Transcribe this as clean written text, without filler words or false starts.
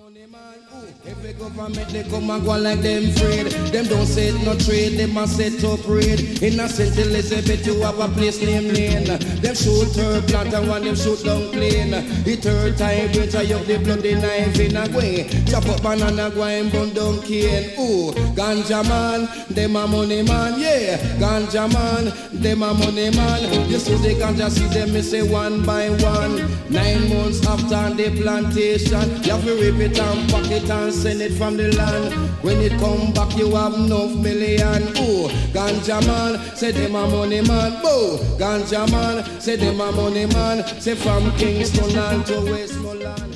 Every government they come and go like them afraid. Them don't say no trade, them a set up raid. In a St. Elizabeth you have a place named Lane. Them shoot her plant and one them shoot down plane. The third time break I up the bloody knife in a way. Chop up banana go and bun down cane. Ooh, ganja man, them a money man, yeah. Ganja man, them a money man. You see the ganja see them me say one by one. 9 months after the plantation, you have to rip it and pack it and send it from the land. When it come back you have enough million. Ooh, ganja man, say them a money man. Boo, ganja man, say them a money man. Say from Kingston and to Westmoreland.